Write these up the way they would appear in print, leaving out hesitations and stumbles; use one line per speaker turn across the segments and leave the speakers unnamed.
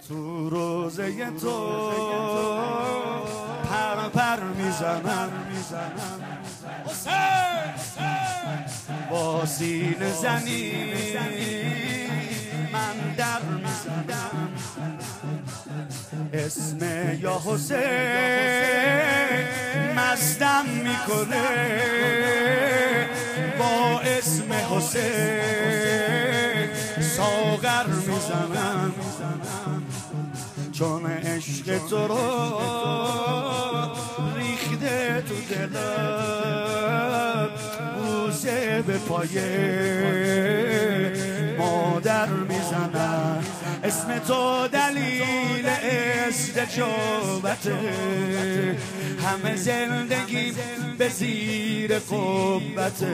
تو روزه تو پر پر میزنم با سینه زنی من در میزنم اسم یا حسین مستم میکنه با اسم حسین ساغر میزنم چون عشق تو رو ریخته تو دلم بوسه به پای مادر میزنم اسم تو دلیل استجابته همه زندگی به زیر قبته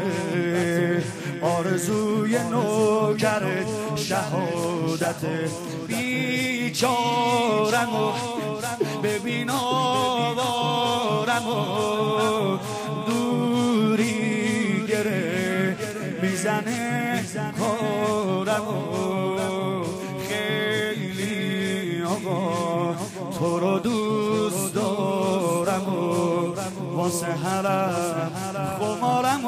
آرزوی نوکر شهادته بیچارم و ببین آوارم و دوری گره میزنه کارم و خیلی آقا تو رو دوست دارم و واسه حرم خمارم و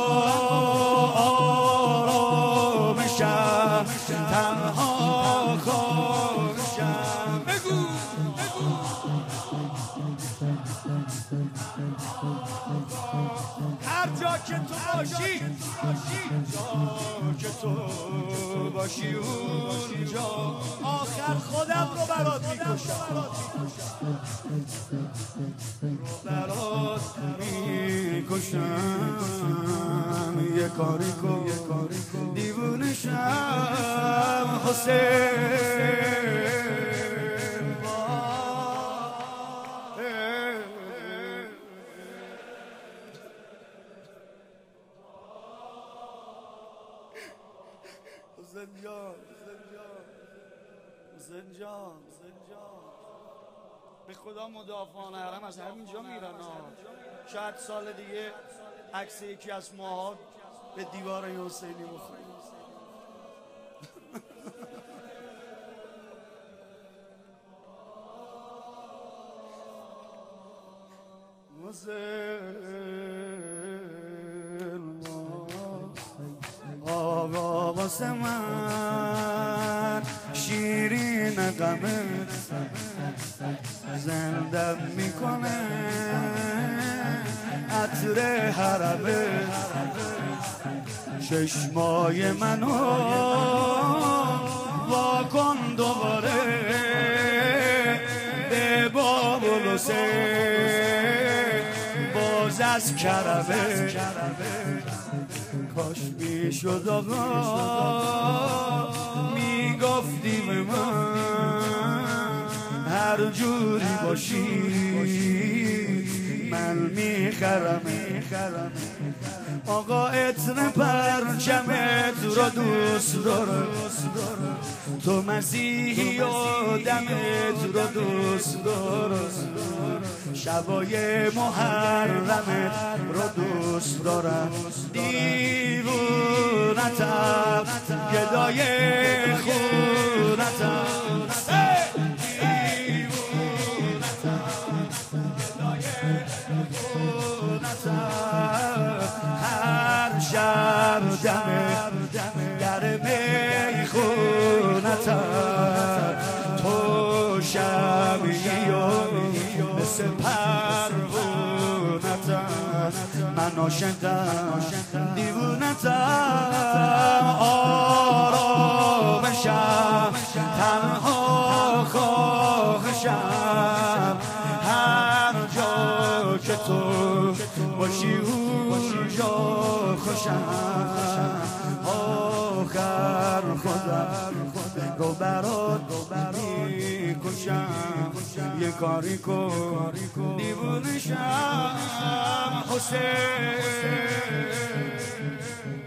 آرامشم تنها خواهشم بگو هر جا که تو باشی جا که تو باشی اونجا آخر خودم رو برات میکشم یه کاری کن دیوونه شم حسین زنجان به خدا مدافعان حرم از همینجا میرن شاید سال دیگه عکس یکی از ماها به دیوار حسینی بخوره آقا واسه من شیرین غمت زندم میکنه عطر حرمت چشمای منو واکن دوباره به باب الحسین باز از کرمه کاش میشد آقا میگفتی به من هر جوری باشی من میخرم آقا عطر پرچمت رو دوست دارم تو مسیحی آدمت رو دوست دارم شبای محرمت رو دوست دارم دیوونتم گدای خونتم هر شب دم در میخونتم تو شبیی و مثل پروونتم من عاشقم دیوونتم آرامشم تنها خواهشم هر جا که تو باشی اونجا خوشم آخر خودم رو برات میکشم یه کاری کن دیوونه شم حسین